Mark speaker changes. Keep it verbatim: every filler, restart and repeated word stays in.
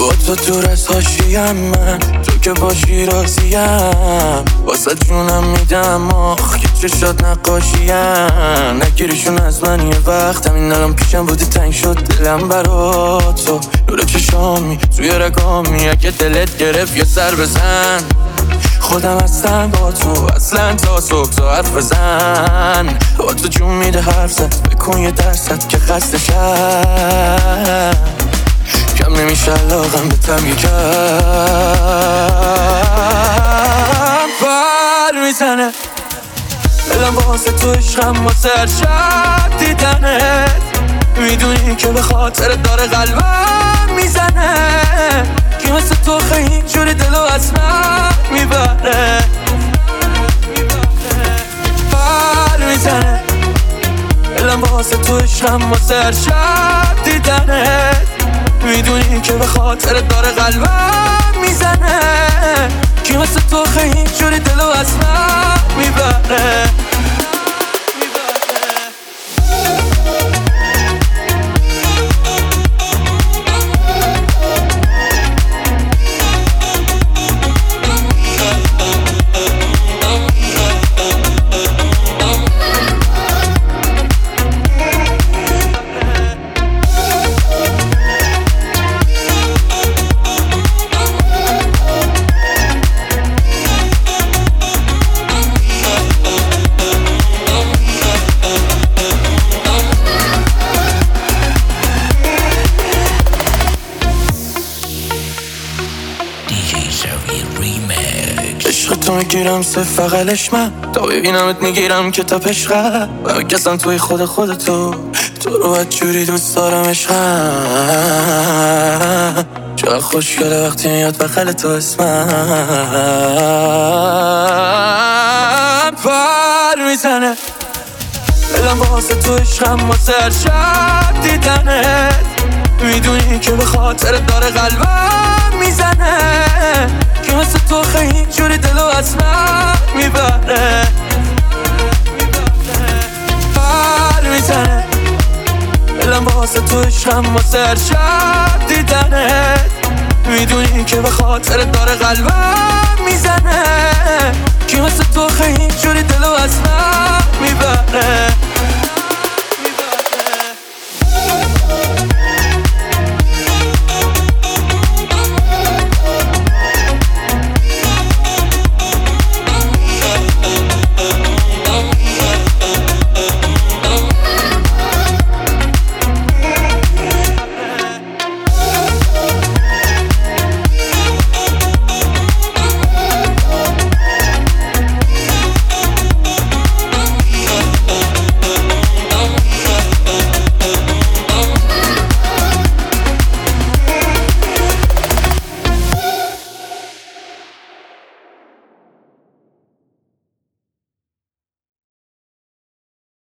Speaker 1: با تو دور از حاشیم من، تو که باشی راضیم. واسه جونم میدم آخ که چشات نقاشیم. نگیریشون از من یه وقت، همین الان پیشم بودی تنگ شد دلم برا تو. نور چشامی توی رگامی، اگه دلت گرفت یه سر بزن. خودم هستم با تو اصلا تا صبح تو حرف بزن. با تو جون میده حرف زد، بکن یه درصد که خستشم. کم نمیشه علاقم به تم یکم پر میزنه. دلم واسه تو عشقم واسه هر شب دیدنت. میدونی که به خاطر داره قلبم میزنه. کی مثل تو خیلی اینجوری دلو از من میبره. پر میزنه. دلم واسه تو عشقم واسه هر شب دیدنت. میدونی که به خاطر داره قلبم میزنه. کی مثل تو خیلی اینجوری دلو از من میبره. عشق تو میگیرم صف بغلش من، تا ببینمت میگیرم کتاب عشقه. و میکسم توی خود خودتو، تو رو باید جوری دوست دارم عشقم. چقدر خوشگله وقتی میاد بغل تو اسمم. پر میزنه. دلم واسه تو عشقم واسه هر شب دیدنت. میدونی که به خاطر داره قلبم میزنه. کی مثل تو خیلی اینجوری دلو از من میبره. پر میزنه. دلم واسه تو عشقم واسه هر شب دیدنت. میدونی که به خاطر داره قلبم میزنه. کی مثل تو خیلی اینجوری دلو از من میبره.